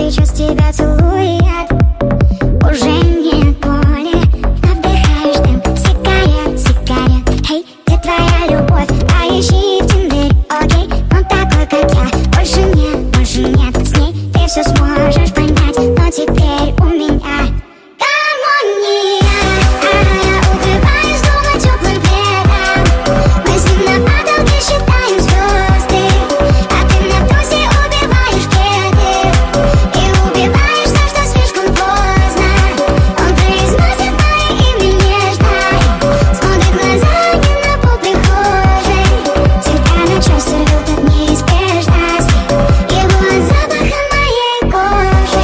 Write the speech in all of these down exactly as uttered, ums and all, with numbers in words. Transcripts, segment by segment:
сейчас тебя целует. Уже нет боли, вновь вдыхаешь дым. Сигарет, сигарет, эй, где твоя любовь? Поищи в Тиндере, окей, он такой, как я. Больше нет, больше нет, с ней ты все сможешь понять. Но теперь у меня гармония. Я убиваюсь дома теплым пледом. Мы с ним на потолке считаем звезды. А ты на тусе убиваешь кеды. И убиваешь так, что слишком поздно. Он произносит мое имя нежно. Смотрит в глаза, не на пол прихожей. Тебя на части рвут от неизбежности. Его запаха моей кожи.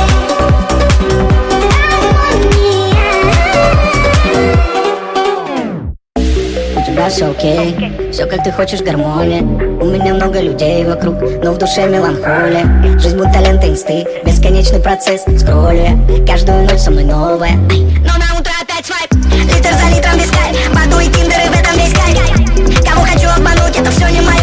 У тебя все окей, все как ты хочешь, гармония. У меня много людей вокруг, но в душе меланхолия. Жизнь будто лента инсты, бесконечный процесс скролля. Каждую ночь со мной новая, ай. Но на утро опять свайп, литр за литром без кайф. Баду и тиндеры, в этом весь кайф. Кого хочу обмануть, это все не мое.